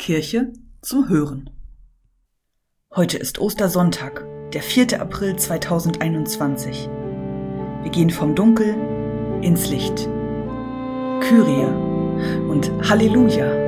Kirche zum Hören. Heute ist Ostersonntag, der 4. April 2021. Wir gehen vom Dunkel ins Licht. Kyrie und Halleluja.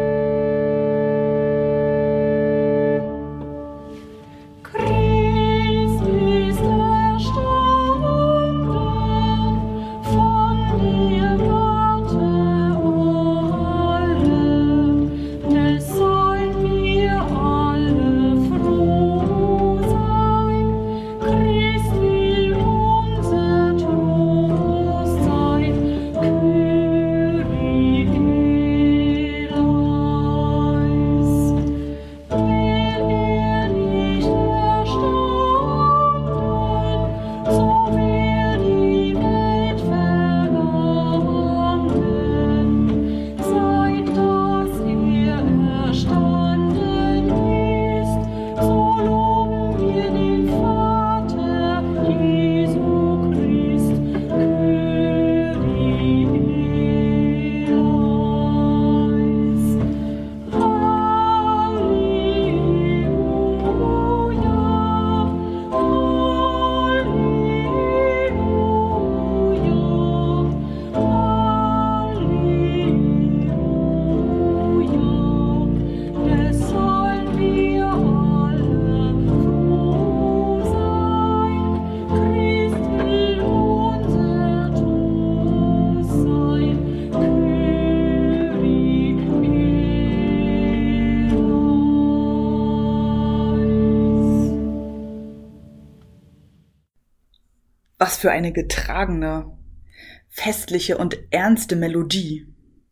Was für eine getragene, festliche und ernste Melodie.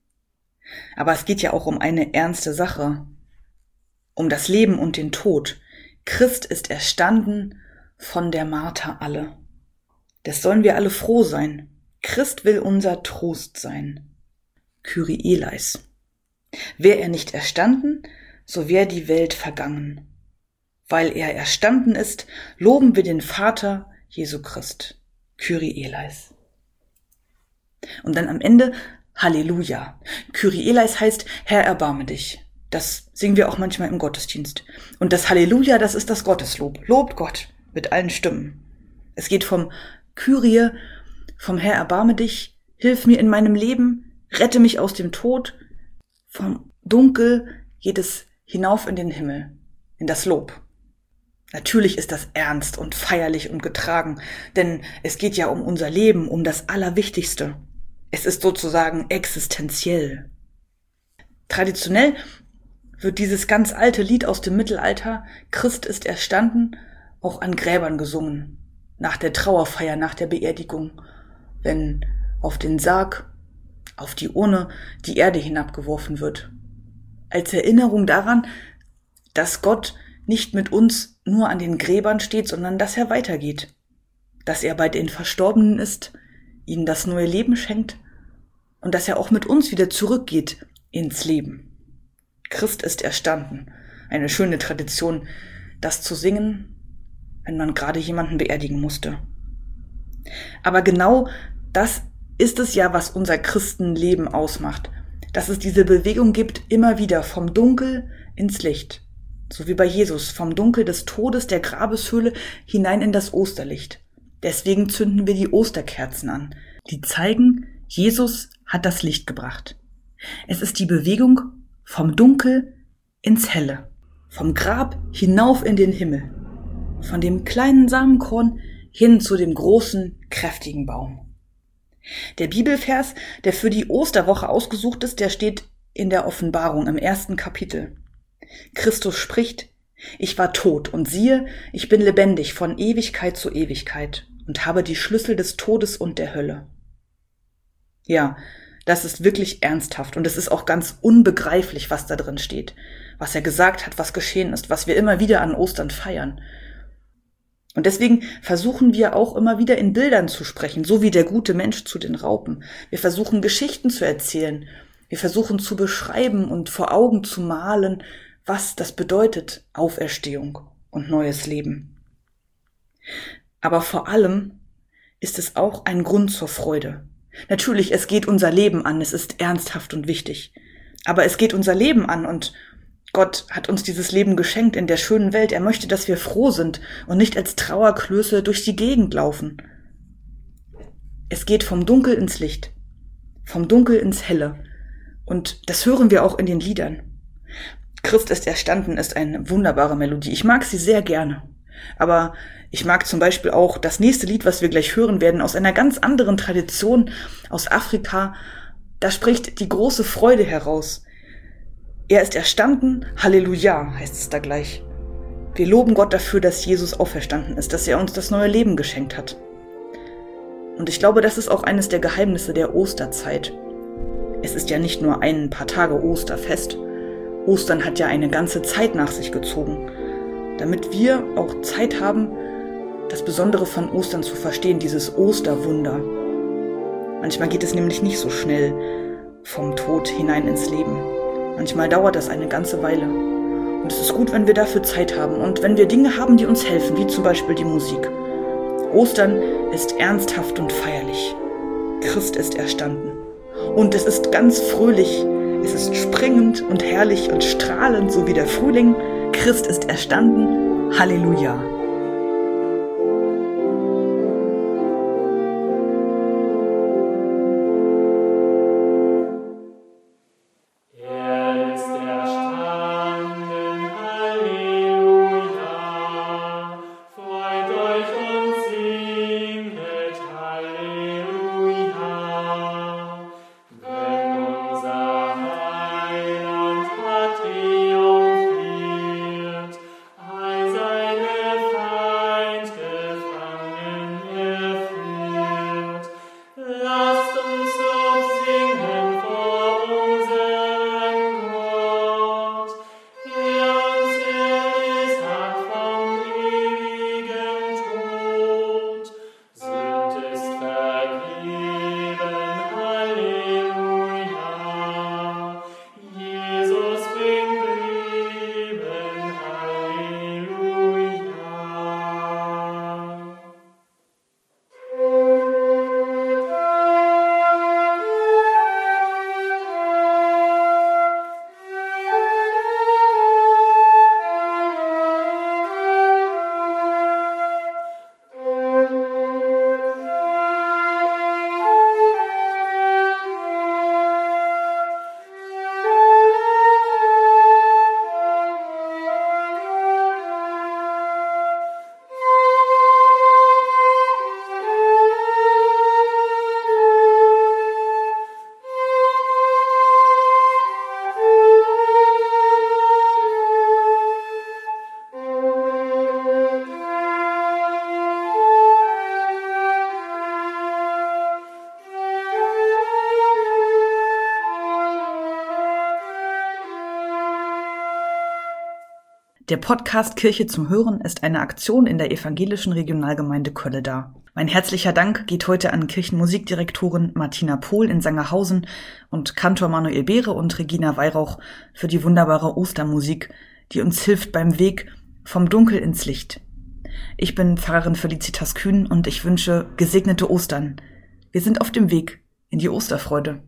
Aber es geht ja auch um eine ernste Sache, um das Leben und den Tod. Christ ist erstanden von der Marter alle. Das sollen wir alle froh sein. Christ will unser Trost sein. Kyrie eleis. Wär er nicht erstanden, so wär die Welt vergangen. Weil er erstanden ist, loben wir den Vater Jesu Christ. Kyrie eleis. Und dann am Ende Halleluja. Kyrie eleis heißt, Herr, erbarme dich. Das singen wir auch manchmal im Gottesdienst. Und das Halleluja, das ist das Gotteslob. Lobt Gott mit allen Stimmen. Es geht vom Kyrie, vom Herr, erbarme dich, hilf mir in meinem Leben, rette mich aus dem Tod. Vom Dunkel geht es hinauf in den Himmel, in das Lob. Natürlich ist das ernst und feierlich und getragen, denn es geht ja um unser Leben, um das Allerwichtigste. Es ist sozusagen existenziell. Traditionell wird dieses ganz alte Lied aus dem Mittelalter, Christ ist erstanden, auch an Gräbern gesungen, nach der Trauerfeier, nach der Beerdigung, wenn auf den Sarg, auf die Urne die Erde hinabgeworfen wird. Als Erinnerung daran, dass Gott nicht mit uns nur an den Gräbern steht, sondern dass er weitergeht, dass er bei den Verstorbenen ist, ihnen das neue Leben schenkt und dass er auch mit uns wieder zurückgeht ins Leben. Christ ist erstanden. Eine schöne Tradition, das zu singen, wenn man gerade jemanden beerdigen musste. Aber genau das ist es ja, was unser Christenleben ausmacht, dass es diese Bewegung gibt, immer wieder vom Dunkel ins Licht. So wie bei Jesus, vom Dunkel des Todes, der Grabeshöhle, hinein in das Osterlicht. Deswegen zünden wir die Osterkerzen an. Die zeigen, Jesus hat das Licht gebracht. Es ist die Bewegung vom Dunkel ins Helle. Vom Grab hinauf in den Himmel. Von dem kleinen Samenkorn hin zu dem großen, kräftigen Baum. Der Bibelvers, der für die Osterwoche ausgesucht ist, der steht in der Offenbarung im 1. Kapitel. Christus spricht, ich war tot und siehe, ich bin lebendig von Ewigkeit zu Ewigkeit und habe die Schlüssel des Todes und der Hölle. Ja, das ist wirklich ernsthaft und es ist auch ganz unbegreiflich, was da drin steht, was er gesagt hat, was geschehen ist, was wir immer wieder an Ostern feiern. Und deswegen versuchen wir auch immer wieder in Bildern zu sprechen, so wie der gute Mensch zu den Raupen. Wir versuchen Geschichten zu erzählen, wir versuchen zu beschreiben und vor Augen zu malen, was das bedeutet, Auferstehung und neues Leben. Aber vor allem ist es auch ein Grund zur Freude. Natürlich, es geht unser Leben an, es ist ernsthaft und wichtig. Aber es geht unser Leben an und Gott hat uns dieses Leben geschenkt in der schönen Welt. Er möchte, dass wir froh sind und nicht als Trauerklöße durch die Gegend laufen. Es geht vom Dunkel ins Licht, vom Dunkel ins Helle. Und das hören wir auch in den Liedern. Christ ist erstanden ist eine wunderbare Melodie. Ich mag sie sehr gerne. Aber ich mag zum Beispiel auch das nächste Lied, was wir gleich hören werden, aus einer ganz anderen Tradition aus Afrika. Da spricht die große Freude heraus. Er ist erstanden, Halleluja, heißt es da gleich. Wir loben Gott dafür, dass Jesus auferstanden ist, dass er uns das neue Leben geschenkt hat. Und ich glaube, das ist auch eines der Geheimnisse der Osterzeit. Es ist ja nicht nur ein paar Tage Osterfest. Ostern hat ja eine ganze Zeit nach sich gezogen, damit wir auch Zeit haben, das Besondere von Ostern zu verstehen, dieses Osterwunder. Manchmal geht es nämlich nicht so schnell vom Tod hinein ins Leben. Manchmal dauert das eine ganze Weile. Und es ist gut, wenn wir dafür Zeit haben und wenn wir Dinge haben, die uns helfen, wie zum Beispiel die Musik. Ostern ist ernsthaft und feierlich. Christ ist erstanden. Und es ist ganz fröhlich, es ist springend und herrlich und strahlend, so wie der Frühling. Christ ist erstanden. Halleluja. Der Podcast Kirche zum Hören ist eine Aktion in der evangelischen Regionalgemeinde Kölle-Dar. Mein herzlicher Dank geht heute an Kirchenmusikdirektorin Martina Pohl in Sangerhausen und Kantor Manuel Beere und Regina Weihrauch für die wunderbare Ostermusik, die uns hilft beim Weg vom Dunkel ins Licht. Ich bin Pfarrerin Felicitas Kühn und ich wünsche gesegnete Ostern. Wir sind auf dem Weg in die Osterfreude.